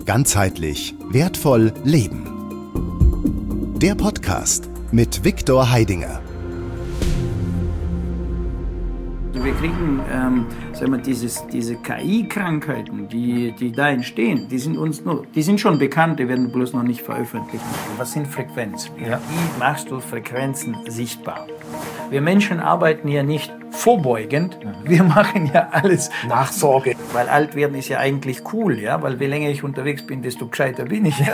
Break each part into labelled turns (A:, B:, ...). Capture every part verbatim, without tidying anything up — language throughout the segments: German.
A: Ganzheitlich wertvoll leben. Der Podcast mit Viktor Heidinger.
B: Wir kriegen, ähm, sagen wir, dieses, diese K I-Krankheiten, die, die da entstehen, die sind uns nur, die sind schon bekannt, die werden bloß noch nicht veröffentlicht. Was sind Frequenzen? Ja. Wie machst du Frequenzen sichtbar? Wir Menschen arbeiten ja nicht vorbeugend, wir machen ja alles Nachsorge. Weil alt werden ist ja eigentlich cool, ja, weil je länger ich unterwegs bin, desto gescheiter bin ich.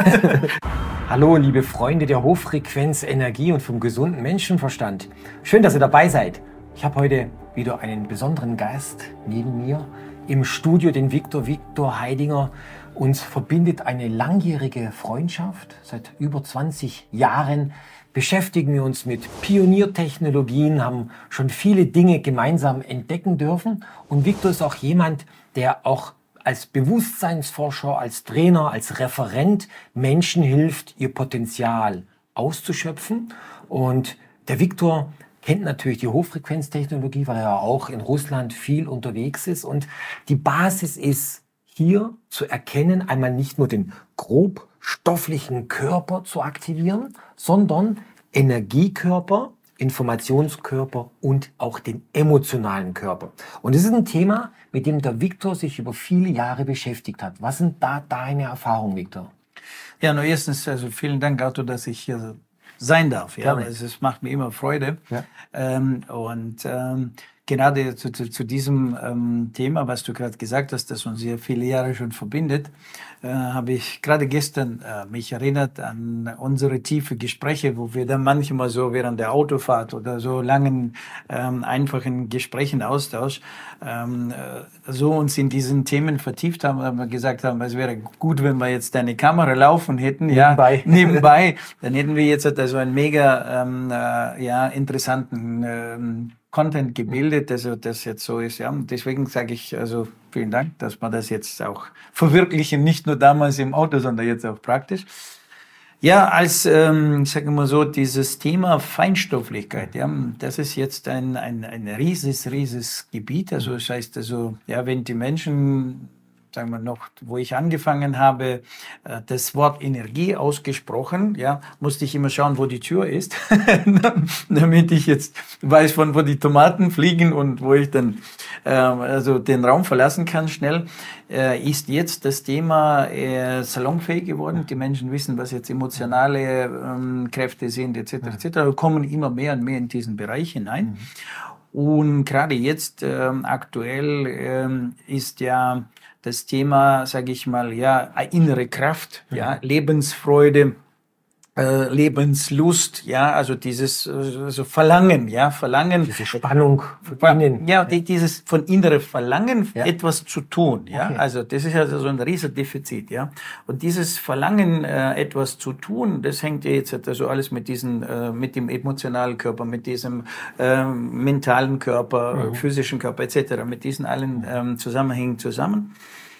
C: Hallo, liebe Freunde der Hochfrequenz, Energie und vom gesunden Menschenverstand. Schön, dass ihr dabei seid. Ich habe heute wieder einen besonderen Gast neben mir im Studio, den Viktor, Viktor Heidinger. Uns verbindet eine langjährige Freundschaft. Seit über zwanzig Jahren beschäftigen wir uns mit Pioniertechnologien, haben schon viele Dinge gemeinsam entdecken dürfen. Und Viktor ist auch jemand, der auch als Bewusstseinsforscher, als Trainer, als Referent Menschen hilft, ihr Potenzial auszuschöpfen. Und der Viktor kennt natürlich die Hochfrequenztechnologie, weil er auch in Russland viel unterwegs ist. Und die Basis ist hier zu erkennen, einmal nicht nur den grobstofflichen Körper zu aktivieren, sondern Energiekörper, Informationskörper und auch den emotionalen Körper. Und das ist ein Thema, mit dem der Viktor sich über viele Jahre beschäftigt hat. Was sind da deine Erfahrungen, Viktor?
B: Ja, nur erstens, also vielen Dank, Arthur, dass ich hier sein darf. Ja, also es macht mir immer Freude. Ja. Ähm, und ähm, gerade zu, zu, zu diesem ähm, Thema, was du gerade gesagt hast, das uns sehr viele Jahre schon verbindet, äh, habe ich gerade gestern äh, mich erinnert an unsere tiefe Gespräche, wo wir dann manchmal so während der Autofahrt oder so langen, ähm, einfachen Gesprächen Austausch ähm, äh, so uns in diesen Themen vertieft haben, weil wir gesagt haben, es wäre gut, wenn wir jetzt eine Kamera laufen hätten, nebenbei. ja, nebenbei, dann hätten wir jetzt also einen mega ähm, äh, ja, interessanten ähm, Content gebildet, also das jetzt so ist, ja. Und deswegen sage ich also vielen Dank, dass wir das jetzt auch verwirklichen, nicht nur damals im Auto, sondern jetzt auch praktisch. Ja, als, ähm, ich sage mal so, dieses Thema Feinstofflichkeit, ja, das ist jetzt ein, ein, ein rieses, rieses Gebiet. Also das heißt also, ja, wenn die Menschen, sagen wir noch, wo ich angefangen habe, das Wort Energie ausgesprochen, ja, musste ich immer schauen, wo die Tür ist, damit ich jetzt weiß, von wo die Tomaten fliegen und wo ich dann äh, also den Raum verlassen kann schnell, äh, ist jetzt das Thema äh, salonfähig geworden. Die Menschen wissen, was jetzt emotionale ähm, Kräfte sind, et cetera et cetera. Wir kommen immer mehr und mehr in diesen Bereich hinein. Mhm. Und gerade jetzt ähm, aktuell ähm, ist ja das Thema, sage ich mal, ja, innere Kraft, ja, ja, Lebensfreude, äh, Lebenslust, ja, also dieses also Verlangen, ja, Verlangen.
C: Diese Spannung
B: von innen. Ja, die, dieses von innere Verlangen, ja, etwas zu tun, ja, okay. Also das ist also so ein riesen Defizit, ja. Und dieses Verlangen, äh, etwas zu tun, das hängt ja jetzt also alles mit diesen, äh, mit dem emotionalen Körper, mit diesem äh, mentalen Körper, mhm. physischen Körper et cetera, mit diesen allen ähm, Zusammenhängen zusammen.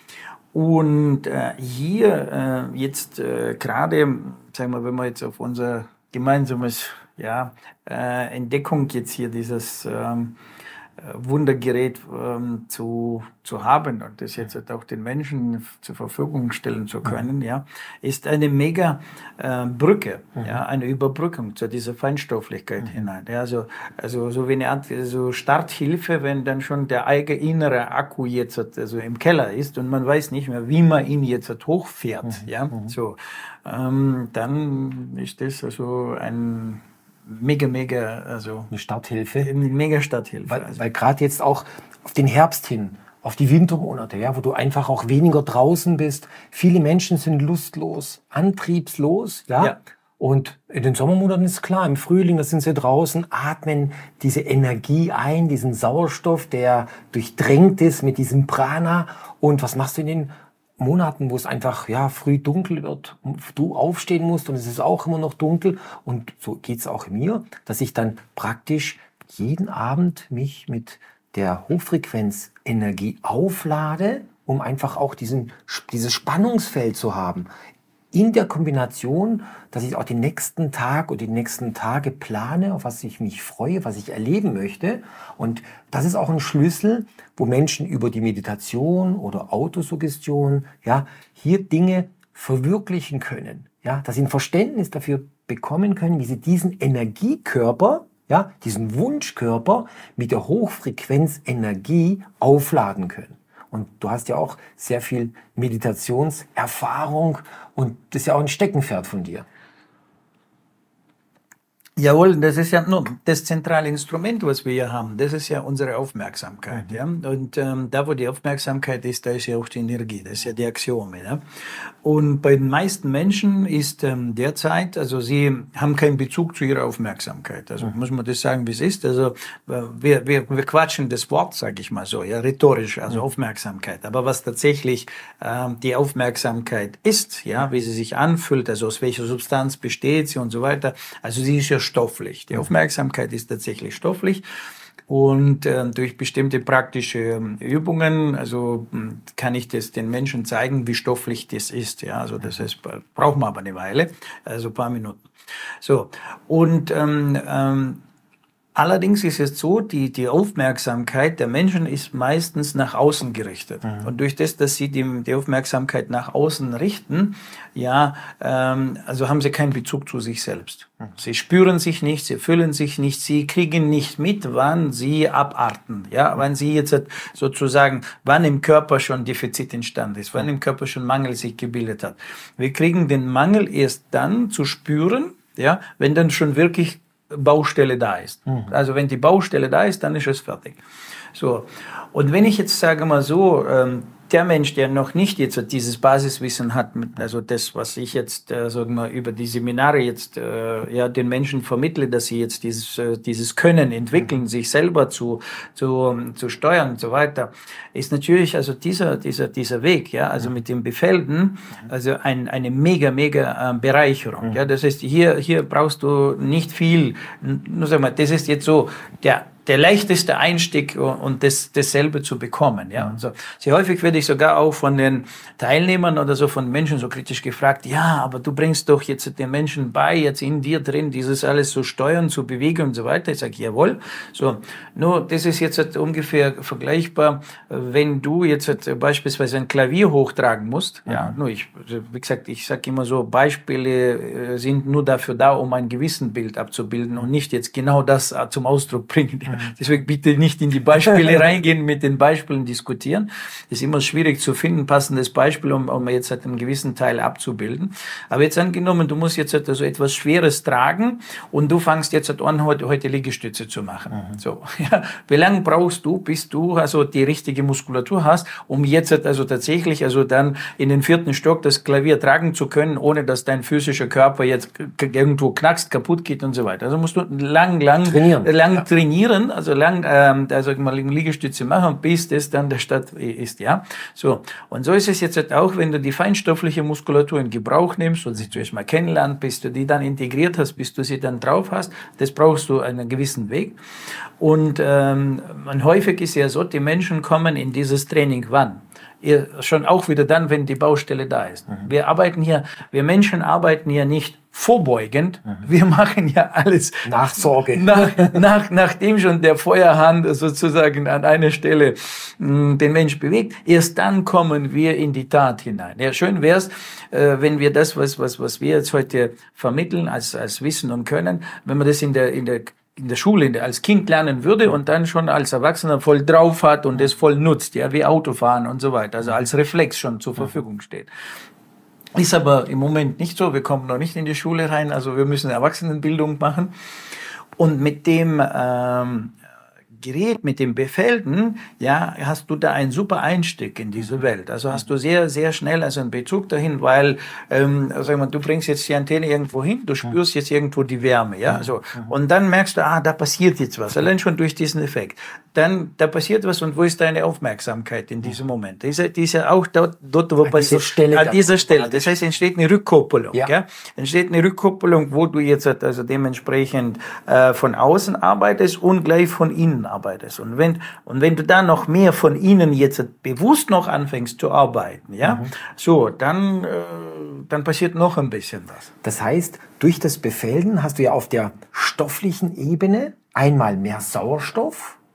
B: Und äh, hier äh, jetzt äh, gerade, sagen wir, wenn wir jetzt auf unser gemeinsames ja, äh, Entdeckung jetzt hier dieses ähm, Wundergerät ähm, zu zu haben und das jetzt halt auch den Menschen zur Verfügung stellen zu können, ja, ist eine mega äh, Brücke, mhm. ja, eine Überbrückung zu dieser Feinstofflichkeit mhm. hinein. Ja, also also so wie eine Art so Starthilfe, wenn dann schon der eigene innere Akku jetzt also im Keller ist und man weiß nicht mehr, wie man ihn jetzt hochfährt, mhm. ja, mhm. so ähm, dann ist das also ein Mega, mega, also
C: eine Starthilfe.
B: Eine mega Starthilfe.
C: Weil, also. weil gerade jetzt auch auf den Herbst hin, auf die Wintermonate, ja, wo du einfach auch weniger draußen bist. Viele Menschen sind lustlos, antriebslos, ja. ja. Und in den Sommermonaten ist klar, im Frühling, da sind sie draußen, atmen diese Energie ein, diesen Sauerstoff, der durchdrängt ist mit diesem Prana. Und was machst du in den Monaten, wo es einfach ja früh dunkel wird, du aufstehen musst und es ist auch immer noch dunkel und so geht's auch mir, dass ich dann praktisch jeden Abend mich mit der Hochfrequenzenergie auflade, um einfach auch diesen dieses Spannungsfeld zu haben. In der Kombination, dass ich auch den nächsten Tag oder die nächsten Tage plane, auf was ich mich freue, was ich erleben möchte. Und das ist auch ein Schlüssel, wo Menschen über die Meditation oder Autosuggestion, ja, hier Dinge verwirklichen können, ja, dass sie ein Verständnis dafür bekommen können, wie sie diesen Energiekörper, ja, diesen Wunschkörper mit der Hochfrequenzenergie aufladen können. Und du hast ja auch sehr viel Meditationserfahrung und das ist ja auch ein Steckenpferd von dir.
B: Jawohl, das ist ja nur das zentrale Instrument, was wir hier haben. Das ist ja unsere Aufmerksamkeit. Mhm. Ja? Und ähm, da, wo die Aufmerksamkeit ist, da ist ja auch die Energie. Das ist ja die Axiome. Ja? Und bei den meisten Menschen ist ähm, derzeit, also sie haben keinen Bezug zu ihrer Aufmerksamkeit. Also mhm. muss man das sagen, wie es ist. Also wir, wir, wir quatschen das Wort, sage ich mal so, ja, rhetorisch, also mhm. Aufmerksamkeit. Aber was tatsächlich ähm, die Aufmerksamkeit ist, ja, wie sie sich anfühlt, also aus welcher Substanz besteht sie und so weiter, also sie ist ja stofflich. Die Aufmerksamkeit ist tatsächlich stofflich und äh, durch bestimmte praktische äh, Übungen, also mh, kann ich das den Menschen zeigen, wie stofflich das ist. Ja, also das heißt, braucht man aber eine Weile, also ein paar Minuten. So und ähm, ähm, allerdings ist es so, die, die Aufmerksamkeit der Menschen ist meistens nach außen gerichtet. Mhm. Und durch das, dass sie die, die Aufmerksamkeit nach außen richten, ja, ähm, also haben sie keinen Bezug zu sich selbst. Mhm. Sie spüren sich nicht, sie fühlen sich nicht, sie kriegen nicht mit, wann sie abarten. Ja, mhm. wann sie jetzt sozusagen, wann im Körper schon Defizit entstanden ist, wann im Körper schon Mangel sich gebildet hat. Wir kriegen den Mangel erst dann zu spüren, ja, wenn dann schon wirklich Baustelle da ist. Mhm. Also wenn die Baustelle da ist, dann ist es fertig. So. Und wenn ich jetzt sage mal so, ähm, der Mensch, der noch nicht jetzt dieses Basiswissen hat, also das, was ich jetzt, äh, sagen wir, über die Seminare jetzt, äh, ja, den Menschen vermittle, dass sie jetzt dieses, äh, dieses Können entwickeln, mhm. sich selber zu, zu, zu steuern und so weiter, ist natürlich, also dieser, dieser, dieser Weg, ja, also mhm. mit dem Befelden, also ein, eine mega, mega äh, Bereicherung, mhm. ja, das heißt, hier, hier brauchst du nicht viel, nur sag mal, das ist jetzt so, der, der leichteste Einstieg und das, dasselbe zu bekommen, ja. Also, sehr häufig werde ich sogar auch von den Teilnehmern oder so von Menschen so kritisch gefragt, ja, aber du bringst doch jetzt den Menschen bei, jetzt in dir drin, dieses alles zu steuern, zu bewegen und so weiter. Ich sage, jawohl. So, nur, das ist jetzt halt ungefähr vergleichbar, wenn du jetzt halt beispielsweise ein Klavier hochtragen musst, mhm. ja, nur ich, wie gesagt, ich sage immer so, Beispiele sind nur dafür da, um ein Gewissenbild abzubilden und nicht jetzt genau das zum Ausdruck bringen. Mhm. Deswegen bitte nicht in die Beispiele reingehen, mit den Beispielen diskutieren. Es ist immer schwierig zu finden, passendes Beispiel, um, um jetzt halt einen gewissen Teil abzubilden. Aber jetzt angenommen, du musst jetzt halt also etwas Schweres tragen und du fängst jetzt halt an, heute, heute Liegestütze zu machen. Mhm. So, ja. Wie lange brauchst du, bis du also die richtige Muskulatur hast, um jetzt halt also tatsächlich also dann in den vierten Stock das Klavier tragen zu können, ohne dass dein physischer Körper jetzt irgendwo knackst, kaputt geht und so weiter. Also musst du lang, lang
C: trainieren.
B: lang ja. trainieren, also lang, ähm, also mal Liegestütze machen, bis das dann der Start ist, ja. So. Und so ist es jetzt halt auch, wenn du die feinstoffliche Muskulatur in Gebrauch nimmst und sie zuerst mal kennenlernst, bis du die dann integriert hast, bis du sie dann drauf hast, das brauchst du einen gewissen Weg. Und, ähm, und häufig ist ja so, die Menschen kommen in dieses Training wann? Schon auch wieder dann, wenn die Baustelle da ist. Mhm. Wir arbeiten hier, wir Menschen arbeiten hier nicht vorbeugend, mhm. wir machen ja alles
C: Nachsorge.
B: Nach, nach, nachdem schon der Feuerhahn sozusagen an einer Stelle mh, den Mensch bewegt, erst dann kommen wir in die Tat hinein. Ja, schön wär's, äh, wenn wir das, was, was, was wir jetzt heute vermitteln als, als Wissen und Können, wenn wir das in der, in der in der Schule in der, als Kind lernen würde und dann schon als Erwachsener voll drauf hat und das voll nutzt, ja, wie Autofahren und so weiter, also als Reflex schon zur Verfügung steht. Ist aber im Moment nicht so, wir kommen noch nicht in die Schule rein, also wir müssen Erwachsenenbildung machen und mit dem ähm, Gerät, mit dem Befelden, ja, hast du da einen super Einstieg in diese Welt. Also hast du sehr, sehr schnell also einen Bezug dahin, weil, ähm, sag mal, du bringst jetzt die Antenne irgendwo hin, du spürst jetzt irgendwo die Wärme, ja, so. Und dann merkst du, ah, da passiert jetzt was, allein schon durch diesen Effekt. Dann, da passiert was und wo ist deine Aufmerksamkeit in diesem Moment? Die ist, die ist ja auch dort, dort wo passiert,
C: Stelle
B: an dieser Stelle. Das heißt, entsteht eine Rückkoppelung, ja. ja. Entsteht eine Rückkoppelung, wo du jetzt also dementsprechend äh, von außen arbeitest und gleich von innen arbeitest. Und wenn, und wenn du da noch mehr von innen jetzt bewusst noch anfängst zu arbeiten, ja, mhm. so, dann, äh, dann passiert noch ein bisschen was.
C: Das heißt, durch das Befelden hast du ja auf der stofflichen Ebene einmal mehr Sauerstoff,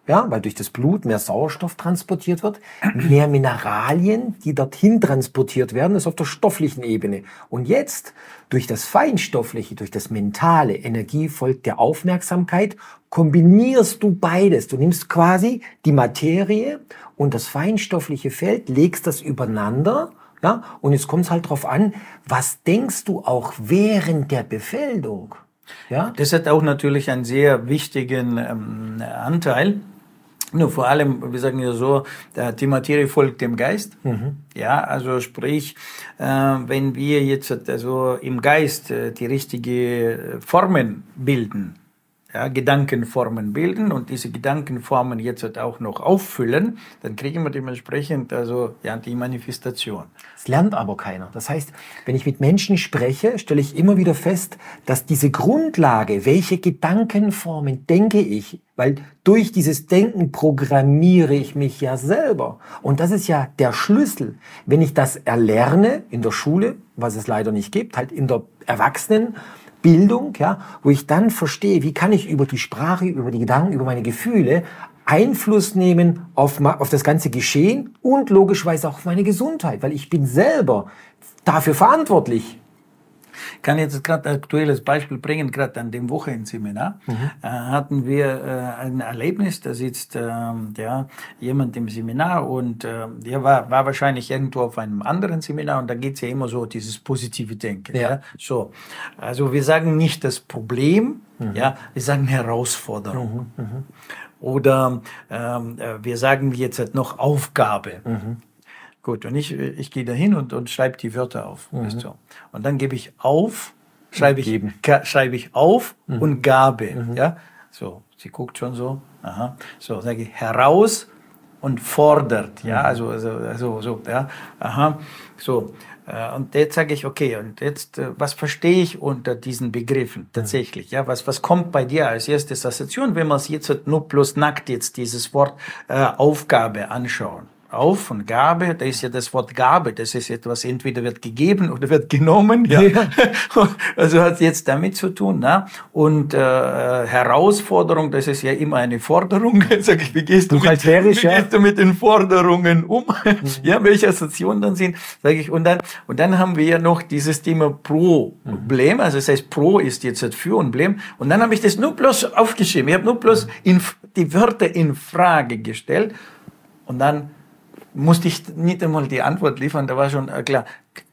C: ja, weil durch das Blut mehr Sauerstoff transportiert wird, mehr Mineralien, die dorthin transportiert werden, das ist auf der stofflichen Ebene. Und jetzt, durch das Feinstoffliche, durch das mentale, Energie folgt der Aufmerksamkeit, kombinierst du beides. Du nimmst quasi die Materie und das feinstoffliche Feld, legst das übereinander, ja, und jetzt kommt es halt drauf an, was denkst du auch während der Befeldung? Ja?
B: Das hat auch natürlich einen sehr wichtigen ähm, Anteil. Nur vor allem, wir sagen ja so, die Materie folgt dem Geist. Mhm. Ja, also sprich, äh, wenn wir jetzt also im Geist äh, die richtige Formen bilden, ja, Gedankenformen bilden und diese Gedankenformen jetzt halt auch noch auffüllen, dann kriegen wir dementsprechend also ja die Manifestation.
C: Das lernt aber keiner. Das heißt, wenn ich mit Menschen spreche, stelle ich immer wieder fest, dass diese Grundlage, welche Gedankenformen denke ich, weil durch dieses Denken programmiere ich mich ja selber. Und das ist ja der Schlüssel. Wenn ich das erlerne in der Schule, was es leider nicht gibt, halt in der Erwachsenen, Bildung, ja, wo ich dann verstehe, wie kann ich über die Sprache, über die Gedanken, über meine Gefühle Einfluss nehmen auf, auf das ganze Geschehen und logischerweise auch auf meine Gesundheit, weil ich bin selber dafür verantwortlich.
B: Ich kann jetzt gerade ein aktuelles Beispiel bringen, gerade an dem Wochenendseminar mhm. äh, hatten wir äh, ein Erlebnis, da sitzt äh, ja, jemand im Seminar und äh, der war, war wahrscheinlich irgendwo auf einem anderen Seminar und da geht's ja immer so, dieses positive Denken. Ja. Ja? So. Also wir sagen nicht das Problem, mhm. ja, wir sagen Herausforderung. Mhm. Mhm. Oder ähm, wir sagen jetzt halt noch Aufgabe. Mhm. Gut, und ich, ich gehe da hin und, und schreibe die Wörter auf. Mhm. Weißt du? Und dann gebe ich auf, schreibe ich, schreibe ich auf mhm. und Gabe. Mhm. Ja? So, sie guckt schon so. Aha. So, sage ich heraus und fordert. Ja, mhm. also, also, also, so, ja. Aha. So. Und jetzt sage ich, okay, und jetzt, was verstehe ich unter diesen Begriffen tatsächlich? Ja, was, was kommt bei dir als erste Assoziation, wenn wir uns jetzt nur bloß nackt jetzt dieses Wort äh, Aufgabe anschauen? Auf und Gabe, da ist ja das Wort Gabe, das ist etwas, entweder wird gegeben oder wird genommen, ja. ja. Also hat jetzt damit zu tun, ne? Und äh, Herausforderung, das ist ja immer eine Forderung. Sag ich, wie gehst du, mit, wie ja. gehst du mit den Forderungen um? Mhm. Ja, welche Assoziationen dann sind, sage ich. Und dann und dann haben wir ja noch dieses Thema Problem, also das heißt Pro ist jetzt das für und Blem. Und dann habe ich das nur bloß aufgeschrieben. Ich habe nur bloß in, die Wörter in Frage gestellt und dann musste ich nicht einmal die Antwort liefern, da war schon äh, klar,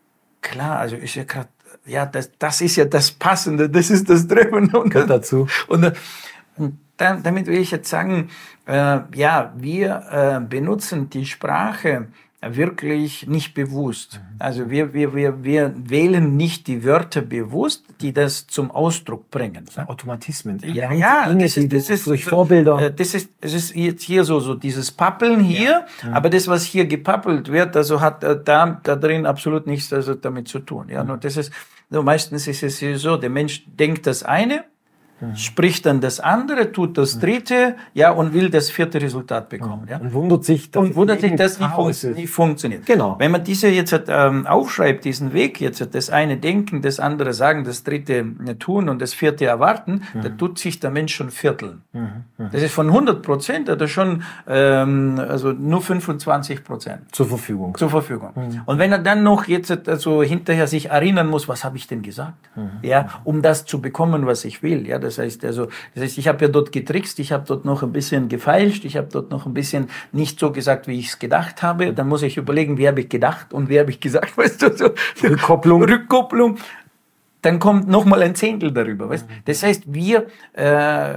B: klar, also ist ja gerade, ja, das, das ist ja das Passende, das ist das Treffende und das, dazu. Und, und dann, damit will ich jetzt sagen, äh, ja, wir äh, benutzen die Sprache wirklich nicht bewusst. Also wir, wir, wir, wir wählen nicht die Wörter bewusst, die das zum Ausdruck bringen.
C: Automatismen.
B: Ja, ja, Dinge, das ist, das ist durch Vorbilder. Das ist, es ist jetzt hier so, so dieses Pappeln hier, ja. Ja. Aber das, was hier gepappelt wird, also hat da, da drin absolut nichts also damit zu tun. Ja, nur das ist, so meistens ist es hier so, der Mensch denkt das eine, Mhm. spricht dann das andere, tut das dritte, ja, und will das vierte Resultat bekommen, ja.
C: Und wundert sich,
B: dass und wundert sich, dass nicht, fun nicht funktioniert.
C: Genau.
B: Wenn man diese jetzt ähm, aufschreibt, diesen Weg jetzt, das eine denken, das andere sagen, das dritte tun und das vierte erwarten, mhm. da tut sich der Mensch schon vierteln. Mhm. Mhm. Das ist von hundert Prozent, oder schon, ähm, also nur fünfundzwanzig Prozent.
C: Zur Verfügung.
B: Zur Verfügung. Mhm. Und wenn er dann noch jetzt also hinterher sich erinnern muss, was habe ich denn gesagt? Mhm. Ja, um das zu bekommen, was ich will, ja, das Das heißt, also, das heißt, ich habe ja dort getrickst, ich habe dort noch ein bisschen gefeilscht, ich habe dort noch ein bisschen nicht so gesagt, wie ich es gedacht habe. Dann muss ich überlegen, wie habe ich gedacht und wie habe ich gesagt, weißt du, so
C: Rückkopplung.
B: Rückkopplung. Dann kommt noch mal ein Zehntel darüber, weißt du. Das heißt, wir äh,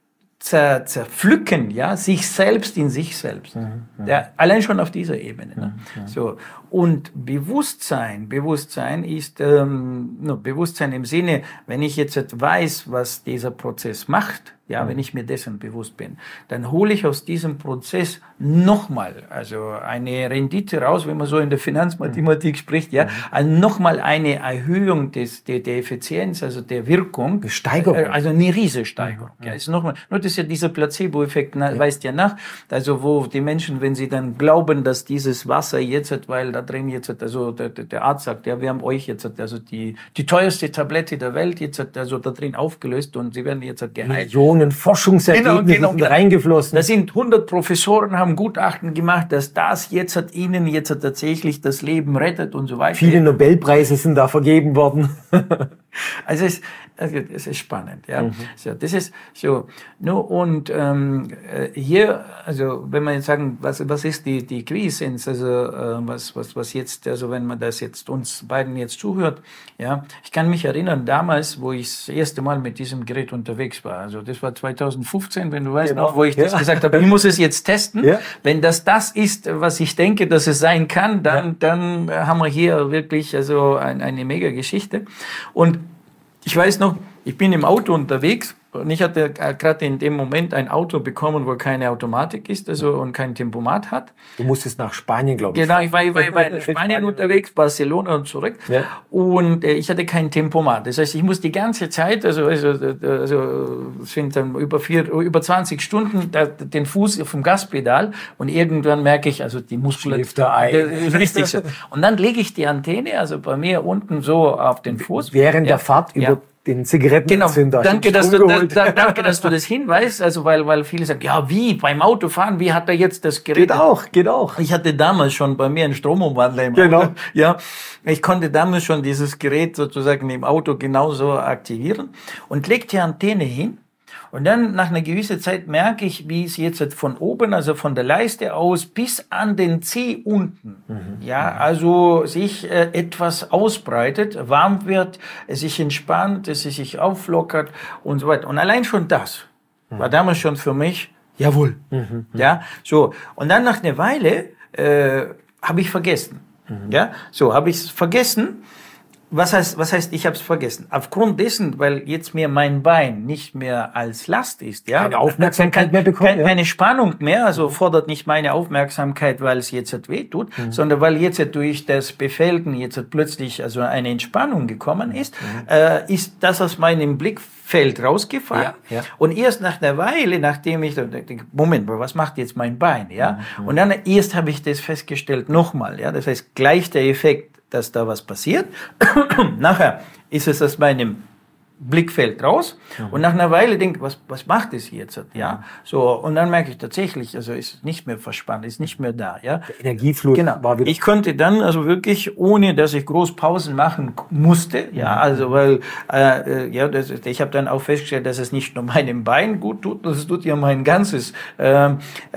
B: zer, zerpflücken, ja, sich selbst in sich selbst. Mhm, ja, allein schon auf dieser Ebene. Ne? Mhm, so. Und Bewusstsein, Bewusstsein ist, ähm, no, Bewusstsein im Sinne, wenn ich jetzt weiß, was dieser Prozess macht, ja, mhm. wenn ich mir dessen bewusst bin, dann hole ich aus diesem Prozess nochmal, also eine Rendite raus, wenn man so in der Finanzmathematik mhm. spricht, ja, mhm. also nochmal eine Erhöhung des, der, der Effizienz, also der Wirkung.
C: Die Steigerung.
B: Also eine riesige Steigerung. Mhm. Ja, ist nochmal, nur das ist ja dieser Placebo-Effekt, ja. weist ja nach, also wo die Menschen, wenn sie dann glauben, dass dieses Wasser jetzt, weil da drin jetzt, also der, der Arzt sagt, ja, wir haben euch jetzt also die, die teuerste Tablette der Welt jetzt also da drin aufgelöst und sie werden jetzt geheilt.
C: Millionen Forschungsergebnisse genau, genau, sind reingeflossen.
B: Da sind hundert Professoren, haben Gutachten gemacht, dass das jetzt hat ihnen jetzt hat tatsächlich das Leben rettet und so weiter.
C: Viele Nobelpreise sind da vergeben worden.
B: Also es, also es ist spannend, ja. Mhm. So, das ist so. No, und ähm, hier, also wenn man jetzt sagen, was was ist die die Quiescence, also äh, was was was jetzt, also wenn man das jetzt uns beiden jetzt zuhört, ja, ich kann mich erinnern damals, wo ich das erste Mal mit diesem Gerät unterwegs war. Also das war zweitausendfünfzehn, wenn du weißt
C: genau.
B: noch, wo ich
C: ja.
B: das gesagt habe, ich muss es jetzt testen. Ja. Wenn das das ist, was ich denke, dass es sein kann, dann ja. dann haben wir hier wirklich also ein, eine mega Geschichte. Und ich weiß noch, ich bin im Auto unterwegs und ich hatte gerade in dem Moment ein Auto bekommen, wo keine Automatik ist, also und kein Tempomat hat.
C: Du musstest nach Spanien, glaube ich.
B: Genau, ich war, ich war, ich war in Spanien unterwegs, Barcelona und zurück. Ja. Und äh, ich hatte kein Tempomat. Das heißt, ich muss die ganze Zeit, also also, also es sind dann über vier, über zwanzig Stunden da, den Fuß auf dem Gaspedal und irgendwann merke ich, also die Muskulatur.
C: Schläft da ein.
B: Richtig so. Und dann lege ich die Antenne, also bei mir unten so auf den Fuß.
C: Während ja. der Fahrt über
B: ja.
C: den Zigarettenzünder.
B: Genau. Danke, dass du, da, danke, dass du das hinweist. Also, weil, weil viele sagen, ja, wie, beim Autofahren, wie hat er jetzt das Gerät?
C: Geht auch, geht auch.
B: Ich hatte damals schon bei mir einen Stromumwandler im
C: genau.
B: Auto. Ja. Ich konnte damals schon dieses Gerät sozusagen im Auto genauso aktivieren und leg die Antenne hin. Und dann nach einer gewissen Zeit merke ich, wie es jetzt von oben, also von der Leiste aus bis an den Zeh unten, mhm. ja, also sich äh, etwas ausbreitet, warm wird, es sich entspannt, es sich auflockert und so weiter. Und allein schon das mhm. war damals schon für mich, jawohl, mhm. ja, so. Und dann nach einer Weile äh, habe ich vergessen, mhm. ja, so habe ich es vergessen. Was heißt, was heißt, ich habe es vergessen? Aufgrund dessen, weil jetzt mir mein Bein nicht mehr als Last ist, ja,
C: keine Aufmerksamkeit mehr bekommt,
B: keine, keine Spannung mehr, also fordert nicht meine Aufmerksamkeit, weil es jetzt weh tut, mhm. sondern weil jetzt durch das Befelden jetzt plötzlich also eine Entspannung gekommen ist, mhm. äh, ist das aus meinem Blickfeld rausgefallen. Ja, ja. Und erst nach einer Weile, nachdem ich denke, Moment, was macht jetzt mein Bein, ja? Mhm. Und dann erst habe ich das festgestellt nochmal, ja, das heißt gleich der Effekt, dass da was passiert. Nachher ist es aus meinem Blickfeld raus mhm. und nach einer Weile denke, was was macht es jetzt, ja, so, und dann merke ich tatsächlich, also ist nicht mehr verspannt, ist nicht mehr da, ja.
C: Der Energiefluss
B: genau. war wieder. Ich konnte dann also wirklich, ohne dass ich groß Pausen machen musste, ja, also weil äh, ja, das, ich habe dann auch festgestellt, dass es nicht nur meinem Bein gut tut, das tut ja mein ganzes äh,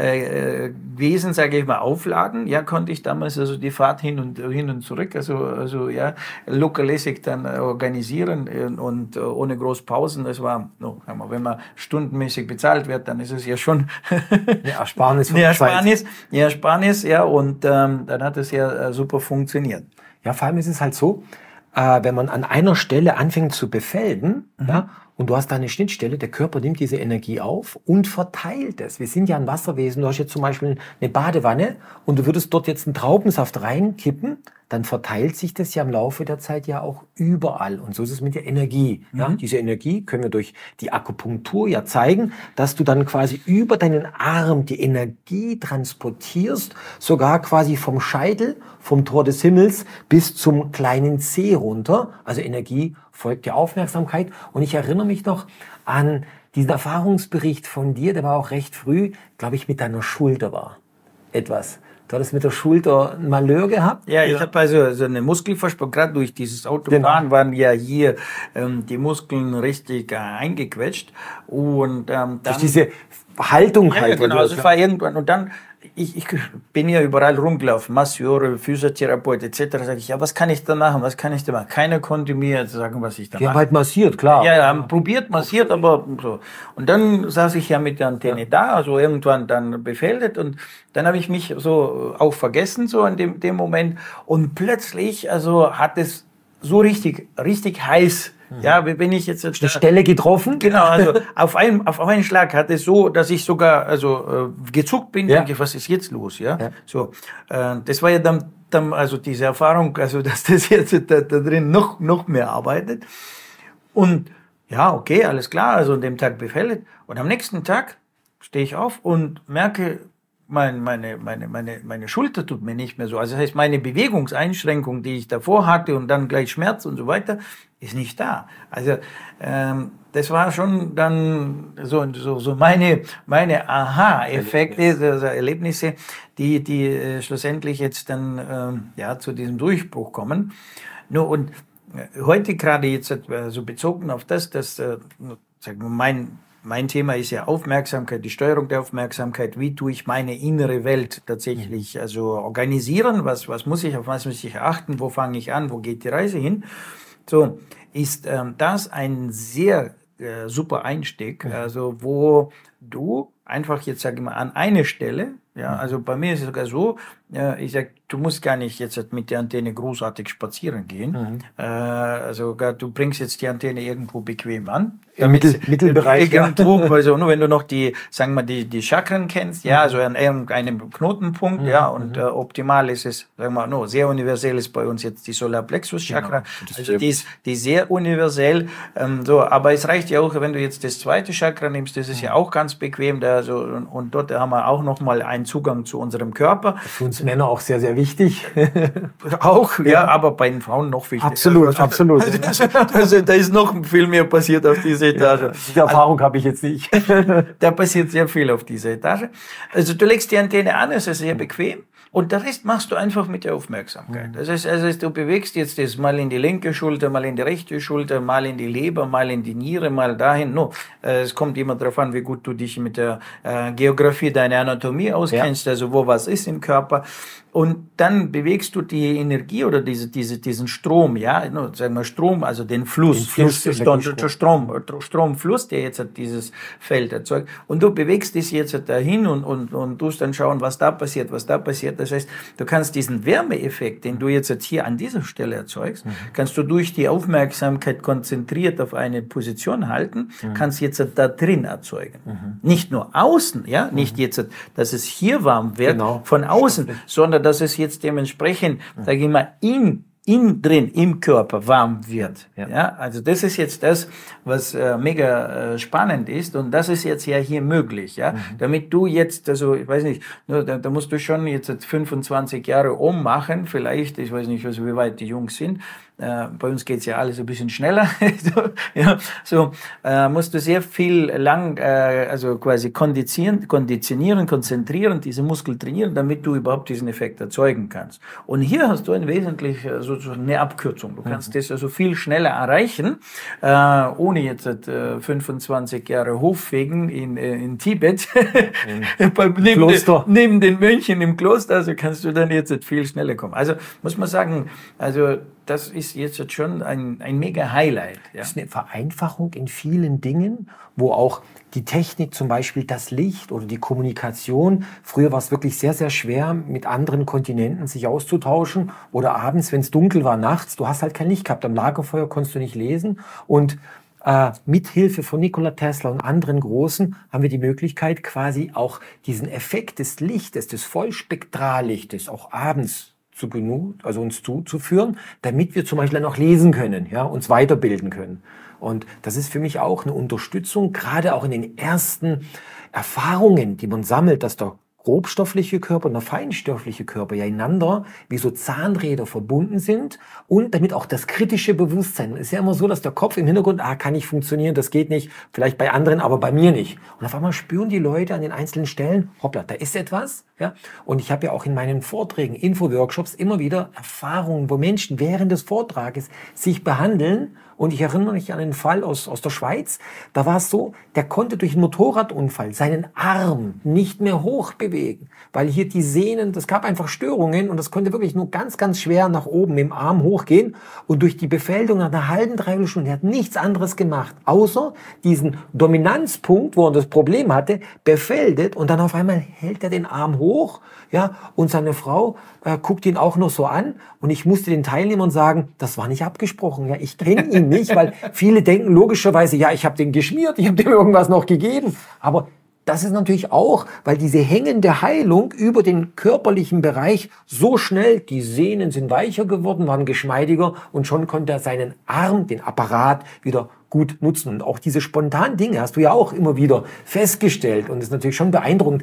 B: äh, Wesen, sage ich mal, aufladen. Ja, konnte ich damals also die Fahrt hin und hin und zurück, also also ja, lokalmäßig dann organisieren und ohne groß Pausen. Das war, no, wenn man stundenmäßig bezahlt wird, dann ist es ja schon
C: eine Ersparnis.
B: Eine Ersparnis, ja, Ersparnis, ja, und ähm, dann hat es ja äh, super funktioniert.
C: Ja, vor allem ist es halt so, äh, wenn man an einer Stelle anfängt zu befelden, mhm. ja, und du hast da eine Schnittstelle, der Körper nimmt diese Energie auf und verteilt es. Wir sind ja ein Wasserwesen. Du hast jetzt zum Beispiel eine Badewanne und du würdest dort jetzt einen Traubensaft reinkippen, dann verteilt sich das ja im Laufe der Zeit ja auch überall. Und so ist es mit der Energie. Mhm. Ja, diese Energie können wir durch die Akupunktur ja zeigen, dass du dann quasi über deinen Arm die Energie transportierst, sogar quasi vom Scheitel, vom Tor des Himmels bis zum kleinen Zeh runter. Also Energie folgt der Aufmerksamkeit. Und ich erinnere mich noch an diesen Erfahrungsbericht von dir, der war auch recht früh, glaube ich, mit deiner Schulter war. Etwas. Du hattest mit der Schulter ein Malheur gehabt?
B: Ja, ich ja. habe also so eine Muskelverspannung, gerade durch dieses Autofahren genau. waren ja hier ähm, die Muskeln richtig äh, eingequetscht. Und ähm, dann,
C: durch diese Haltung
B: ja,
C: halt.
B: Ja, genau, also es war irgendwann, und dann, ich, ich bin ja überall rumgelaufen, Masseure, Physiotherapeut et cetera. Sag ich, ja, was kann ich da machen, was kann ich da machen? Keiner konnte mir sagen, was ich da
C: mache. Die
B: mache.
C: haben halt massiert, klar.
B: Ja, haben probiert, massiert, aber so. Und dann saß ich ja mit der Antenne ja. da, also irgendwann dann befeldet, und dann habe ich mich so auch vergessen, so in dem, dem Moment, und plötzlich, also hat es so richtig, richtig heiß. Ja, bin ich jetzt
C: die Stelle getroffen?
B: Genau, also auf einen auf einen Schlag hat es so, dass ich sogar also äh, gezuckt bin. Ja. Denke, was ist jetzt los? Ja, ja. So, äh, das war ja dann, dann also diese Erfahrung, also dass das jetzt da, da drin noch noch mehr arbeitet. Und ja, okay, alles klar. Also an dem Tag befällt, und am nächsten Tag stehe ich auf und merke, mein, meine, meine, meine, meine Schulter tut mir nicht mehr so. Also das heißt, meine Bewegungseinschränkung, die ich davor hatte und dann gleich Schmerz und so weiter, ist nicht da. Also ähm, das war schon dann so, so, so meine, meine Aha-Effekte, also Erlebnisse, die, die äh, schlussendlich jetzt dann ähm, ja, zu diesem Durchbruch kommen. Nur und äh, heute gerade jetzt äh, so bezogen auf das, dass äh, sagen wir, mein Mein Thema ist ja Aufmerksamkeit, die Steuerung der Aufmerksamkeit. Wie tue ich meine innere Welt tatsächlich also organisieren? Was, was muss ich, auf was muss ich achten? Wo fange ich an? Wo geht die Reise hin? So ist ähm, das ein sehr äh, super Einstieg, also wo du einfach jetzt, sage ich mal, an eine Stelle, ja, also bei mir ist es sogar so, äh, ich sag, du musst gar nicht jetzt mit der Antenne großartig spazieren gehen, mhm. äh, also gar, du bringst jetzt die Antenne irgendwo bequem an.
C: Im Mittel, Mittelbereich.
B: Irgendwo, ja. Also nur wenn du noch die, sagen wir, die, die Chakren kennst, ja, also an irgendeinem Knotenpunkt, mhm. ja, und äh, optimal ist es, sagen wir, no, sehr universell ist bei uns jetzt die Solarplexus-Chakra, genau. Also die ist, die ist sehr universell, ähm, so, aber es reicht ja auch, wenn du jetzt das zweite Chakra nimmst, das ist ja auch ganz bequem, da, also, und, und dort haben wir auch noch mal einen Zugang zu unserem Körper.
C: Für uns Männer auch sehr, sehr wichtig.
B: Auch, ja, ja, aber bei den Frauen noch wichtiger.
C: Absolut, also, absolut.
B: Also, also, da ist noch viel mehr passiert auf dieser Etage.
C: Ja, diese Erfahrung also, habe ich jetzt nicht.
B: Da passiert sehr viel auf dieser Etage. Also du legst die Antenne an, es ist sehr bequem. Und der Rest machst du einfach mit der Aufmerksamkeit. Das heißt, also du bewegst jetzt das mal in die linke Schulter, mal in die rechte Schulter, mal in die Leber, mal in die Niere, mal dahin. No, es kommt immer darauf an, wie gut du dich mit der äh, Geografie deiner Anatomie auskennst, ja. Also wo was ist im Körper. Und dann bewegst du die Energie oder diese, diese, diesen Strom, ja, no, sagen wir Strom, also den Fluss, den Fluss, Fluss Strom, Strom, Stromfluss, der jetzt dieses Feld erzeugt. Und du bewegst es jetzt dahin und, und, und tust dann schauen, was da passiert, was da passiert. Das heißt, du kannst diesen Wärmeeffekt, den du jetzt hier an dieser Stelle erzeugst, mhm. kannst du durch die Aufmerksamkeit konzentriert auf eine Position halten, mhm. kannst jetzt da drin erzeugen. Mhm. Nicht nur außen, ja, mhm. nicht jetzt, dass es hier warm wird, genau. von außen, Stimmt. sondern dass es jetzt dementsprechend, mhm. sage ich mal, in in drin, im Körper warm wird. Ja. Ja, also das ist jetzt das, was äh, mega äh, spannend ist und das ist jetzt ja hier möglich, ja, mhm. damit du jetzt, also ich weiß nicht, nur, da, da musst du schon jetzt fünfundzwanzig Jahre ummachen, vielleicht, ich weiß nicht, also wie weit die Jungs sind, äh, bei uns geht's ja alles ein bisschen schneller, so, ja, so äh, musst du sehr viel lang, äh, also quasi konditionieren, konditionieren, konzentrieren, diese Muskel trainieren, damit du überhaupt diesen Effekt erzeugen kannst. Und hier hast du ein wesentlich äh, sozusagen eine Abkürzung. Du kannst mhm. das also viel schneller erreichen, äh, ohne jetzt äh, fünfundzwanzig Jahre Hoffegen in, äh, in Tibet, mhm. Beim, neben, Kloster. De, neben den Mönchen im Kloster, also kannst du dann jetzt viel schneller kommen. Also muss man sagen, also das ist jetzt schon ein, ein mega Highlight. Ja.
C: Das ist eine Vereinfachung in vielen Dingen, wo auch die Technik, zum Beispiel das Licht oder die Kommunikation. Früher war es wirklich sehr, sehr schwer, mit anderen Kontinenten sich auszutauschen. Oder abends, wenn es dunkel war, nachts, du hast halt kein Licht gehabt. Am Lagerfeuer konntest du nicht lesen. Und äh, mit Hilfe von Nikola Tesla und anderen Großen haben wir die Möglichkeit, quasi auch diesen Effekt des Lichtes, des Vollspektrallichtes, auch abends zu genug, also uns zuzuführen, damit wir zum Beispiel dann auch lesen können, ja, uns weiterbilden können. Und das ist für mich auch eine Unterstützung, gerade auch in den ersten Erfahrungen, die man sammelt, dass der grobstoffliche Körper und der feinstoffliche Körper ja einander wie so Zahnräder verbunden sind und damit auch das kritische Bewusstsein. Es ist ja immer so, dass der Kopf im Hintergrund, ah, kann nicht funktionieren, das geht nicht, vielleicht bei anderen, aber bei mir nicht. Und auf einmal spüren die Leute an den einzelnen Stellen, hoppla, da ist etwas. Ja? Und ich habe ja auch in meinen Vorträgen, Info-Workshops immer wieder Erfahrungen, wo Menschen während des Vortrages sich behandeln. Und ich erinnere mich an einen Fall aus, aus der Schweiz. Da war es so, der konnte durch einen Motorradunfall seinen Arm nicht mehr hoch bewegen, weil hier die Sehnen, das gab einfach Störungen und das konnte wirklich nur ganz, ganz schwer nach oben im Arm hochgehen. Und durch die Befälligung nach einer halben, dreiviertel Stunde, er hat nichts anderes gemacht, außer diesen Dominanzpunkt, wo er das Problem hatte, befällt und dann auf einmal hält er den Arm hoch, ja, und seine Frau äh, guckt ihn auch noch so an und ich musste den Teilnehmern sagen, das war nicht abgesprochen, ja, ich kenne ihn nicht, weil viele denken logischerweise, ja, ich habe den geschmiert, ich habe dem irgendwas noch gegeben, aber das ist natürlich auch, weil diese hängende Heilung über den körperlichen Bereich so schnell, die Sehnen sind weicher geworden, waren geschmeidiger und schon konnte er seinen Arm, den Apparat wieder gut nutzen. Und auch diese spontanen Dinge hast du ja auch immer wieder festgestellt und es ist natürlich schon beeindruckend.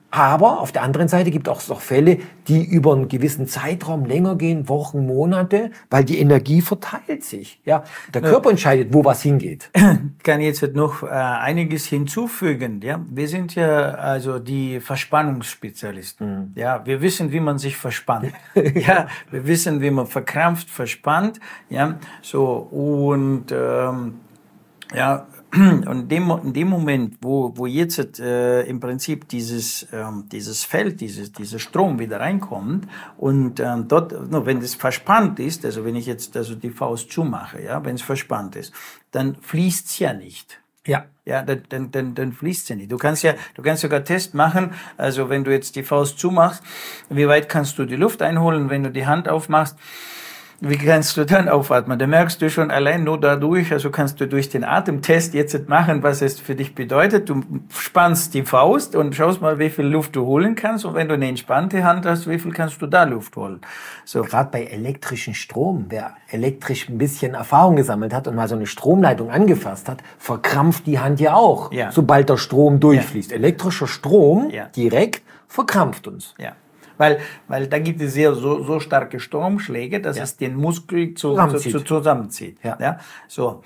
C: Aber auf der anderen Seite gibt es auch noch Fälle, die über einen gewissen Zeitraum länger gehen, Wochen, Monate, weil die Energie verteilt sich. Ja, der Körper entscheidet, wo was hingeht.
B: Ich kann jetzt noch äh, einiges hinzufügen. Ja, wir sind ja also die Verspannungsspezialisten. Mhm. Ja, wir wissen, wie man sich verspannt. Ja, wir wissen, wie man verkrampft, verspannt. Ja, so und ähm, ja. Und dem, in dem Moment, wo, wo jetzt äh, im Prinzip dieses, ähm, dieses Feld, dieses, dieser Strom wieder reinkommt und ähm, dort, no, wenn es verspannt ist, also wenn ich jetzt also die Faust zumache, ja, wenn es verspannt ist, dann fließt's ja nicht.
C: Ja.
B: Ja, dann, dann, dann, dann fließt ja nicht. Du kannst ja, du kannst sogar Test machen. Also wenn du jetzt die Faust zumachst, wie weit kannst du die Luft einholen, wenn du die Hand aufmachst? Wie kannst du dann aufatmen? Da merkst du schon allein nur dadurch, also kannst du durch den Atemtest jetzt machen, was es für dich bedeutet. Du spannst die Faust und schaust mal, wie viel Luft du holen kannst. Und wenn du eine entspannte Hand hast, wie viel kannst du da Luft holen? So.
C: Gerade bei elektrischen Strom, wer elektrisch ein bisschen Erfahrung gesammelt hat und mal so eine Stromleitung angefasst hat, verkrampft die Hand ja auch,
B: ja.
C: sobald der Strom durchfließt. Ja. Elektrischer Strom
B: ja.
C: direkt verkrampft uns.
B: Ja. Weil, weil da gibt es sehr so, so starke Stromschläge, dass ja. es den Muskel zu, zusammenzieht. Zu, zu, zusammenzieht. Ja. Ja? So.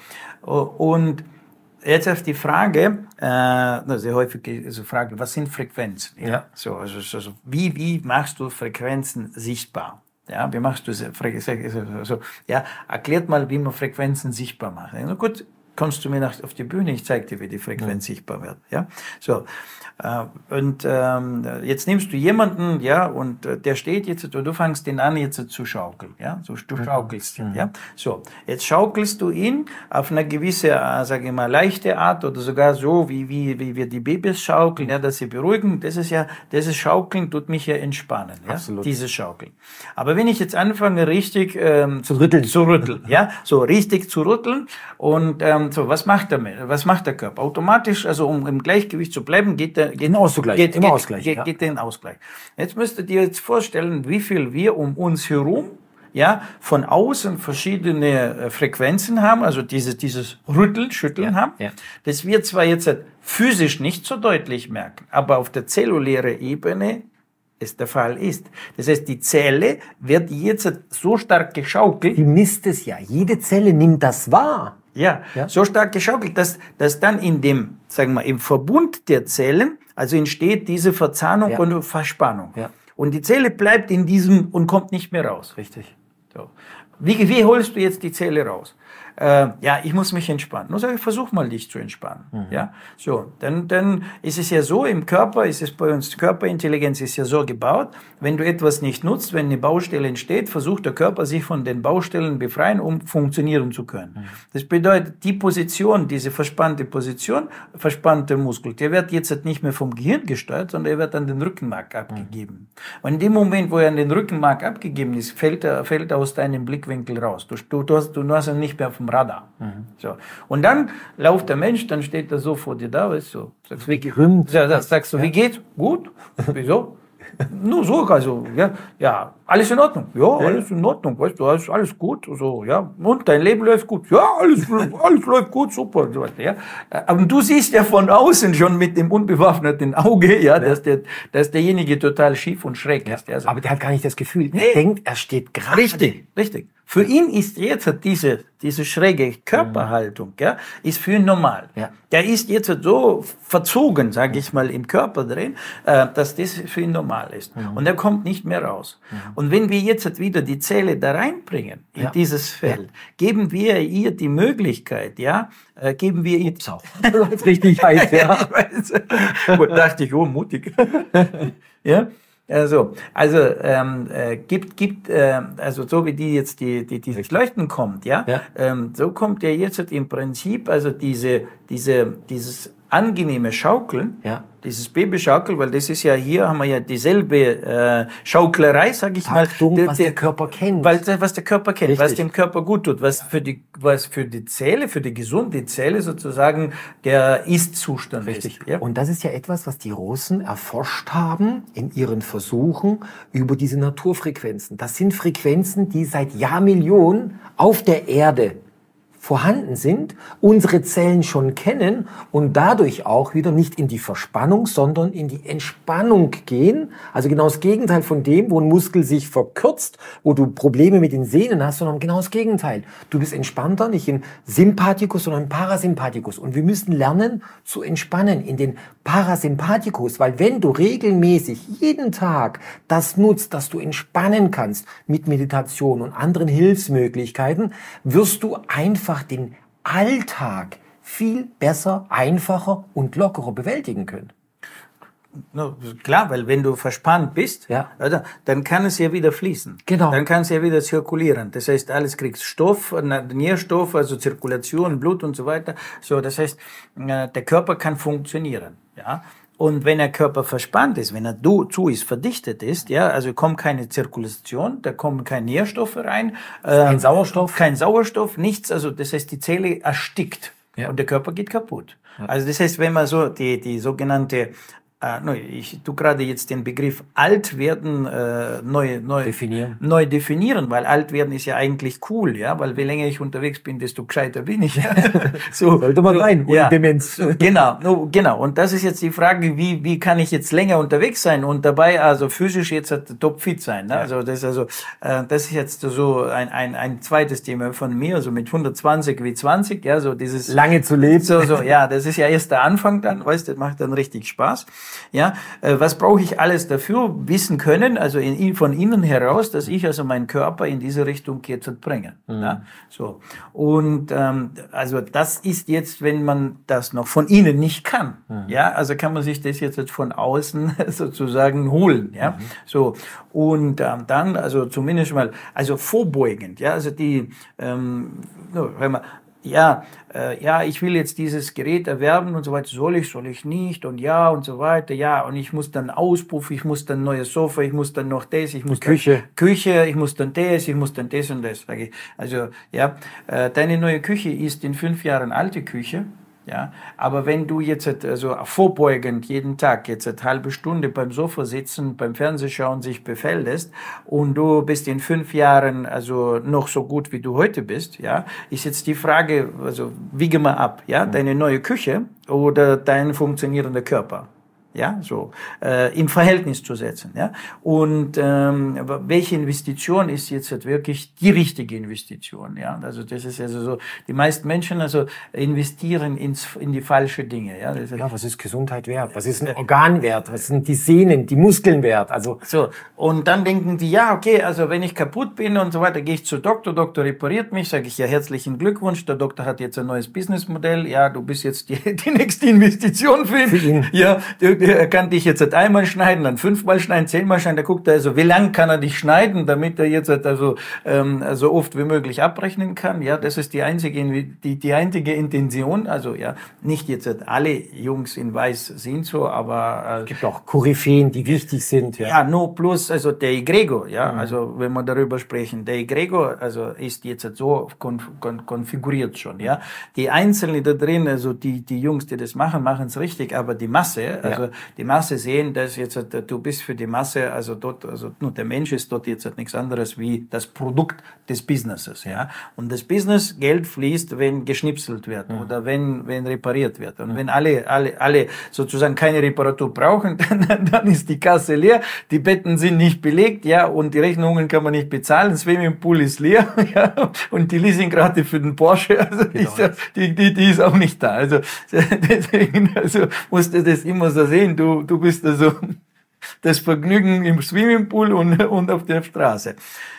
B: Und jetzt auf die Frage, äh, sehr häufig so Frage, was sind Frequenzen? Ja. ja. So, also, also, wie, wie machst du Frequenzen sichtbar? Ja, wie machst du so, ja, erklärt mal, wie man Frequenzen sichtbar macht. Na gut, kommst du mir nach, auf die Bühne, ich zeige dir, wie die Frequenz ja. sichtbar wird. Ja, so. Und ähm, jetzt nimmst du jemanden, ja, und äh, der steht jetzt, und du fängst den an jetzt zu schaukeln, ja, so du schaukelst ihn, mhm. ja, so jetzt schaukelst du ihn auf eine gewisse, äh, sage ich mal, leichte Art oder sogar so wie wie wie wir die Babys schaukeln, ja, dass sie beruhigen. Das ist ja, dieses Schaukeln tut mich ja entspannen, ja, absolut. Dieses Schaukeln. Aber wenn ich jetzt anfange richtig ähm,
C: zu rütteln,
B: zu rütteln, ja, so richtig zu rütteln und ähm, so, was macht der, was macht der Körper? Automatisch, also um im Gleichgewicht zu bleiben, geht der Geht,
C: Ausgleich,
B: geht,
C: immer
B: geht,
C: Ausgleich,
B: geht,
C: ja.
B: geht den Ausgleich. Jetzt müsstet ihr jetzt vorstellen, wie viel wir um uns herum, ja, von außen verschiedene äh, Frequenzen haben, also dieses, dieses Rütteln, Schütteln
C: ja,
B: haben,
C: ja.
B: das wir zwar jetzt physisch nicht so deutlich merken, aber auf der zellulären Ebene es der Fall ist. Das heißt, die Zelle wird jetzt so stark geschaukelt.
C: Die misst es ja. Jede Zelle nimmt das wahr.
B: Ja, ja, so stark geschaukelt, dass, dass dann in dem, sagen wir, im Verbund der Zellen, also entsteht diese Verzahnung ja. und Verspannung. Ja. Und die Zelle bleibt in diesem und kommt nicht mehr raus.
C: Richtig.
B: So. Wie, wie holst du jetzt die Zelle raus? Äh, ja, ich muss mich entspannen. Nur sage ich, versuch mal dich zu entspannen. Mhm. Ja, so, dann, dann ist es ja so, im Körper ist es bei uns, Körperintelligenz ist ja so gebaut, wenn du etwas nicht nutzt, wenn eine Baustelle entsteht, versucht der Körper sich von den Baustellen befreien, um funktionieren zu können. Mhm. Das bedeutet, die Position, diese verspannte Position, verspannte Muskel, der wird jetzt nicht mehr vom Gehirn gesteuert, sondern er wird an den Rückenmark abgegeben. Mhm. Und in dem Moment, wo er an den Rückenmark abgegeben ist, fällt er, fällt er aus deinem Blickwinkel raus. Du, du, hast, du hast ihn nicht mehr vom Radar. Mhm. So. Und dann lauft der Mensch, dann steht er so vor dir da, weißt du, sagst, wie, ja, sagst du, ja. wie geht's? Gut? Wieso? Nur so, also, ja, ja, alles in Ordnung. Ja, alles in Ordnung, weißt du, alles, alles gut, so, ja. Und dein Leben läuft gut. Ja, alles, alles läuft gut, super, so weiter, ja. Aber du siehst ja von außen schon mit dem unbewaffneten Auge, ja, dass der, dass derjenige total schief und schräg ist. Ja,
C: so. Aber der hat gar nicht das Gefühl, er nee. denkt, er steht gerade.
B: Richtig, richtig. Für ihn ist jetzt diese, diese schräge Körperhaltung, ja, ist für ihn normal. Ja. Der ist jetzt so verzogen, sage ich mal, im Körper drin, äh, dass das für ihn normal ist. Mhm. Und er kommt nicht mehr raus. Mhm. Und wenn wir jetzt wieder die Zelle da reinbringen, in ja. dieses Feld, ja. geben wir ihr die Möglichkeit, ja, äh, geben wir ihr
C: Sau. Das ist richtig heiß, ja.
B: Und dachte ich, oh, mutig. Ja. Also, also ähm, äh, gibt gibt äh, also so wie die jetzt die die dieses Leuchten kommt, ja, ja. Ähm, so kommt ja jetzt im Prinzip also diese diese dieses angenehme Schaukeln, ja. dieses Babyschaukeln, weil das ist ja hier haben wir ja dieselbe äh, Schauklerei, sag ich
C: Achtung,
B: mal,
C: was der, der Körper kennt,
B: weil was der Körper kennt,
C: Richtig.
B: was dem Körper gut tut, was für die was für die Zelle, für die gesunde Zelle sozusagen der Ist-Zustand
C: Richtig.
B: ist. Ja?
C: Und das ist ja etwas, was die Russen erforscht haben in ihren Versuchen über diese Naturfrequenzen. Das sind Frequenzen, die seit Jahrmillionen auf der Erde vorhanden sind, unsere Zellen schon kennen und dadurch auch wieder nicht in die Verspannung, sondern in die Entspannung gehen. Also genau das Gegenteil von dem, wo ein Muskel sich verkürzt, wo du Probleme mit den Sehnen hast, sondern genau das Gegenteil. Du bist entspannter, nicht in Sympathikus, sondern im Parasympathikus. Und wir müssen lernen zu entspannen in den Parasympathikus, weil wenn du regelmäßig jeden Tag das nutzt, dass du entspannen kannst mit Meditation und anderen Hilfsmöglichkeiten, wirst du einfach den Alltag viel besser, einfacher und lockerer bewältigen können.
B: No, klar, weil wenn du verspannt bist,
C: ja.
B: oder, dann kann es ja wieder fließen.
C: Genau.
B: Dann kann es ja wieder zirkulieren. Das heißt, alles kriegt Stoff, Nährstoff, also Zirkulation, Blut und so weiter. So, das heißt, der Körper kann funktionieren. Ja. Und wenn der Körper verspannt ist, wenn er zu ist, verdichtet ist, ja, also kommt keine Zirkulation, da kommen keine Nährstoffe rein.
C: Kein äh, Sauerstoff?
B: Kein Sauerstoff, nichts. Also das heißt, die Zelle erstickt ja. und der Körper geht kaputt. Ja. Also das heißt, wenn man so die, die sogenannte Uh, ich tu gerade jetzt den Begriff alt werden äh, neu, neu,
C: definieren.
B: neu definieren, weil alt werden ist ja eigentlich cool, ja, weil je länger ich unterwegs bin, desto gescheiter bin ich.
C: so, sollte man rein,
B: ja,
C: Demenz.
B: Genau, no, genau. Und das ist jetzt die Frage, wie wie kann ich jetzt länger unterwegs sein und dabei also physisch jetzt topfit sein. Ne? Ja. Also das ist also äh, das ist jetzt so ein ein ein zweites Thema von mir, also mit hundertzwanzig wie zwanzig, ja, so dieses
C: lange zu leben.
B: So so, ja, das ist ja erst der Anfang dann, weißt du, das macht dann richtig Spaß. Ja, äh, was brauche ich alles dafür wissen können, also in, von innen heraus, dass ich also meinen Körper in diese Richtung jetzt bringe. Mhm. Ja, so. Und ähm, also das ist jetzt, wenn man das noch von innen nicht kann, mhm. ja, also kann man sich das jetzt von außen sozusagen holen, ja, mhm. so. Und ähm, dann, also zumindest mal, also vorbeugend, ja, also die, ähm, wenn man ja, äh, ja, ich will jetzt dieses Gerät erwerben und so weiter, soll ich, soll ich nicht und ja und so weiter, ja, und ich muss dann Auspuff, ich muss dann neues Sofa, ich muss dann noch das, ich muss
C: Küche,
B: dann, Küche, ich muss dann das, ich muss dann das und das, sage ich. Also, ja, äh, deine neue Küche ist in fünf Jahren alte Küche. Ja, aber wenn du jetzt also vorbeugend jeden Tag jetzt eine halbe Stunde beim Sofa sitzen, beim Fernsehschauen sich befällst und du bist in fünf Jahren also noch so gut wie du heute bist, ja, ist jetzt die Frage, also wiege mal ab, ja, deine neue Küche oder dein funktionierender Körper. Ja, so äh, im Verhältnis zu setzen, ja. Und ähm, welche Investition ist jetzt halt wirklich die richtige Investition, ja? Also das ist also so, die meisten Menschen also investieren ins in die falsche Dinge, ja. Das
C: ja, was ist Gesundheit wert? Was ist ein Organ wert? Was sind die Sehnen, die Muskeln wert? Also
B: so, und dann denken die, ja, okay, also wenn ich kaputt bin und so weiter, gehe ich zum Doktor, Doktor repariert mich, sage ich ja herzlichen Glückwunsch, der Doktor hat jetzt ein neues Businessmodell, ja, du bist jetzt die, die nächste Investition für ihn, für ihn. Ja. Du, er kann dich jetzt halt einmal schneiden, dann fünfmal schneiden, zehnmal schneiden, da guckt er also, wie lang kann er dich schneiden, damit er jetzt halt also ähm, so oft wie möglich abrechnen kann. Ja, das ist die einzige die die einzige Intention. Also ja, nicht jetzt halt alle Jungs in Weiß sind so, aber
C: äh, es gibt auch Koryphäen, die wichtig sind. Ja,
B: ja, nur plus also der Egregor. Ja, mhm. also wenn wir darüber sprechen, der Egregor also ist jetzt halt so konf kon konfiguriert schon. Ja, die Einzelnen da drin, also die die Jungs, die das machen, machen es richtig, aber die Masse, also ja. die Masse sehen, dass jetzt du bist für die Masse, also dort, also nur der Mensch ist dort jetzt nichts anderes wie das Produkt des Businesses, ja. Und das Business Geld fließt, wenn geschnipselt wird mhm. oder wenn wenn repariert wird. Und mhm. wenn alle alle alle sozusagen keine Reparatur brauchen, dann, dann ist die Kasse leer, die Betten sind nicht belegt, ja, und die Rechnungen kann man nicht bezahlen, das Swimmingpool ist leer, ja, und die Leasingrate für den Porsche, also genau. die, die die ist auch nicht da. Also deswegen also musst du das immer so sehen. Du, du bist also das Vergnügen im Swimmingpool und, und auf der Straße.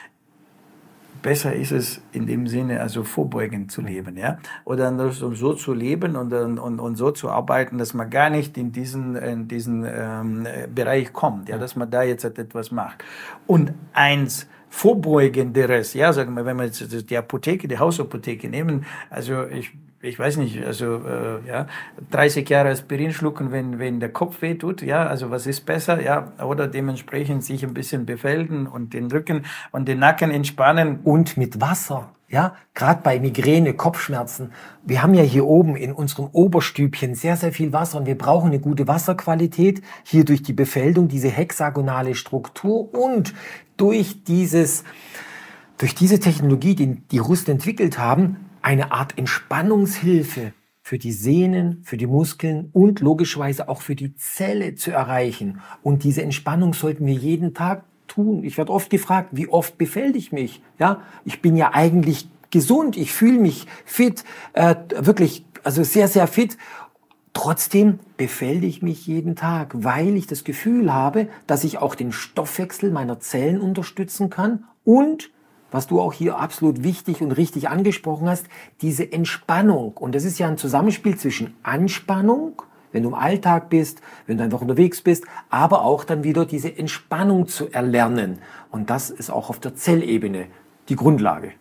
B: Besser ist es in dem Sinne, also vorbeugend zu leben, ja, oder so zu leben und, und, und so zu arbeiten, dass man gar nicht in diesen, in diesen ähm, Bereich kommt, ja, dass man da jetzt etwas macht. Und eins Vorbeugenderes, ja, sagen wir, wenn wir jetzt die Apotheke, die Hausapotheke nehmen, also ich Ich weiß nicht, also äh, ja, dreißig Jahre Aspirin schlucken, wenn wenn der Kopf weh tut, ja, also was ist besser, ja, oder dementsprechend sich ein bisschen befällen und den Rücken und den Nacken entspannen.
C: Und mit Wasser, ja, gerade bei Migräne, Kopfschmerzen. Wir haben ja hier oben in unserem Oberstübchen sehr, sehr viel Wasser und wir brauchen eine gute Wasserqualität, hier durch die Befeldung, diese hexagonale Struktur und durch dieses, durch diese Technologie, die die Russen entwickelt haben, eine Art Entspannungshilfe für die Sehnen, für die Muskeln und logischerweise auch für die Zelle zu erreichen. Und diese Entspannung sollten wir jeden Tag tun. Ich werde oft gefragt, wie oft befällt ich mich? Ja, ich bin ja eigentlich gesund, ich fühle mich fit, äh, wirklich, also sehr, sehr fit. Trotzdem befällt ich mich jeden Tag, weil ich das Gefühl habe, dass ich auch den Stoffwechsel meiner Zellen unterstützen kann und was du auch hier absolut wichtig und richtig angesprochen hast, diese Entspannung. Und das ist ja ein Zusammenspiel zwischen Anspannung, wenn du im Alltag bist, wenn du einfach unterwegs bist, aber auch dann wieder diese Entspannung zu erlernen. Und das ist auch auf der Zellebene die Grundlage.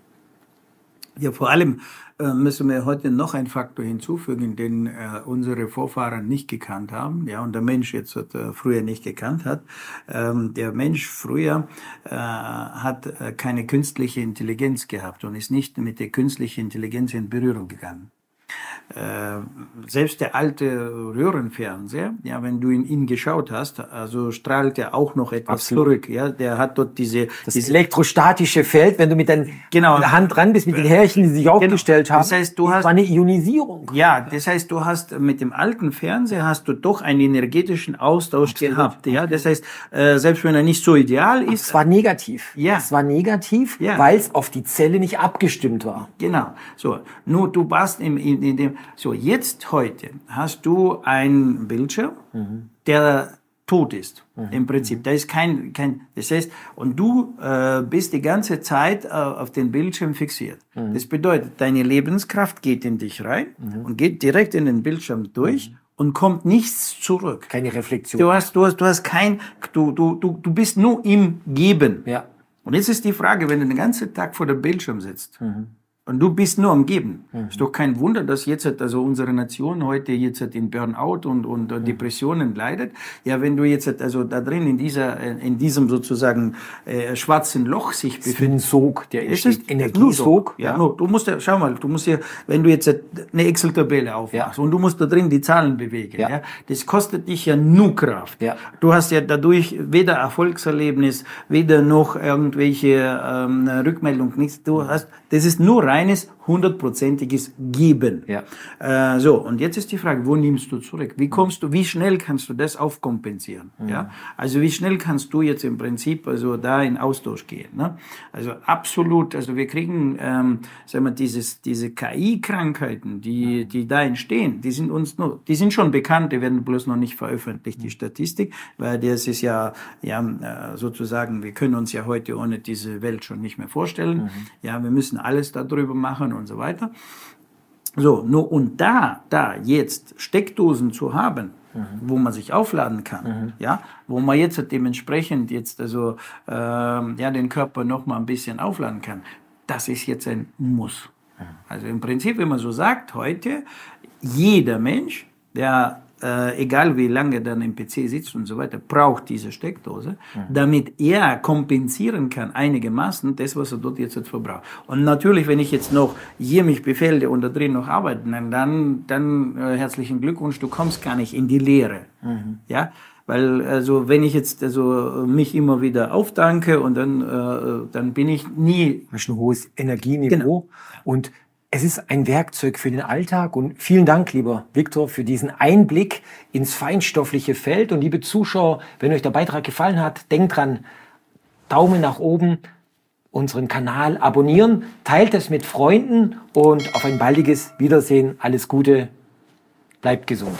B: Ja, vor allem äh, müssen wir heute noch einen Faktor hinzufügen, den äh, unsere Vorfahren nicht gekannt haben, ja, und der Mensch jetzt äh, früher nicht gekannt hat. Ähm, der Mensch früher äh, hat äh, keine künstliche Intelligenz gehabt und ist nicht mit der künstlichen Intelligenz in Berührung gegangen. Äh, selbst der alte Röhrenfernseher, ja, wenn du in ihn geschaut hast, also strahlt er auch noch etwas Absolut. zurück, ja, der hat dort diese,
C: das
B: diese
C: elektrostatische Feld, wenn du mit deiner genau. Hand dran bist, mit den Härchen, die sich genau. aufgestellt haben,
B: das heißt, du hast,
C: das war eine Ionisierung.
B: Ja, das heißt, du hast mit dem alten Fernseher hast du doch einen energetischen Austausch Absolut. gehabt, ja, das heißt, äh, selbst wenn er nicht so ideal ist.
C: Es war negativ.
B: Ja.
C: Es war negativ, ja. weil es auf die Zelle nicht abgestimmt war.
B: Genau. So, nur du warst in, in, in dem So, jetzt heute hast du einen Bildschirm, mhm. der tot ist, mhm. im Prinzip. Da ist kein, kein, das heißt, und du äh, bist die ganze Zeit äh, auf den Bildschirm fixiert. Mhm. Das bedeutet, deine Lebenskraft geht in dich rein mhm. und geht direkt in den Bildschirm durch mhm. und kommt nichts zurück.
C: Keine Reflexion.
B: Du hast, du hast, du hast kein, du, du, du, du bist nur im Geben.
C: Ja.
B: Und jetzt ist die Frage, wenn du den ganzen Tag vor dem Bildschirm sitzt, mhm. und du bist nur am Geben. Mhm. Ist doch kein Wunder, dass jetzt also unsere Nation heute jetzt in Burnout und, und mhm. Depressionen leidet. Ja, wenn du jetzt also da drin in dieser, in diesem sozusagen äh, schwarzen Loch sich
C: befindet. Ein Sog, der
B: ist es Energiesog. Ja, ja. Du musst ja, schau mal, du musst ja, wenn du jetzt eine Excel-Tabelle aufmachst ja. und du musst da drin die Zahlen bewegen, ja. ja, das kostet dich ja nur Kraft. Ja. Du hast ja dadurch weder Erfolgserlebnis, weder noch irgendwelche ähm, Rückmeldung, nichts. Du hast, das ist nur reines, hundertprozentiges Geben. Ja. Äh, so, und jetzt ist die Frage, wo nimmst du zurück? Wie kommst du, wie schnell kannst du das aufkompensieren? Mhm. Ja? Also wie schnell kannst du jetzt im Prinzip also da in Austausch gehen? Ne? Also absolut, also wir kriegen, ähm, sagen wir, dieses, diese K I-Krankheiten, die, die da entstehen, die sind uns nur, die sind schon bekannt, die werden bloß noch nicht veröffentlicht, die Statistik, weil das ist ja, ja, sozusagen, wir können uns ja heute ohne diese Welt schon nicht mehr vorstellen. Mhm. Ja, wir müssen alles darüber machen und so weiter. So, nur und da, da jetzt Steckdosen zu haben, mhm. wo man sich aufladen kann, mhm. ja, wo man jetzt dementsprechend jetzt also äh, ja den Körper noch mal ein bisschen aufladen kann, das ist jetzt ein Muss. Mhm. Also im Prinzip, wenn man so sagt, heute jeder Mensch, der Äh, egal wie lange dann im P C sitzt und so weiter, braucht diese Steckdose, mhm. damit er kompensieren kann einigermaßen das, was er dort jetzt verbraucht. Und natürlich, wenn ich jetzt noch hier mich befehle und da drin noch arbeite, dann, dann äh, herzlichen Glückwunsch, du kommst gar nicht in die Leere. Mhm. Ja? Weil, also, wenn ich jetzt also mich immer wieder auftanke und dann, äh, dann bin ich nie...
C: Das ist ein hohes Energieniveau. Genau. Und es ist ein Werkzeug für den Alltag und vielen Dank, lieber Viktor, für diesen Einblick ins feinstoffliche Feld. Und liebe Zuschauer, wenn euch der Beitrag gefallen hat, denkt dran, Daumen nach oben, unseren Kanal abonnieren, teilt es mit Freunden und auf ein baldiges Wiedersehen. Alles Gute, bleibt gesund.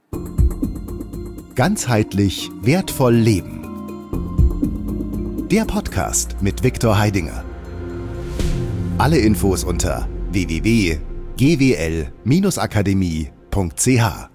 A: Ganzheitlich wertvoll leben. Der Podcast mit Viktor Heidinger. Alle Infos unter w w w punkt g w l Bindestrich akademie punkt c h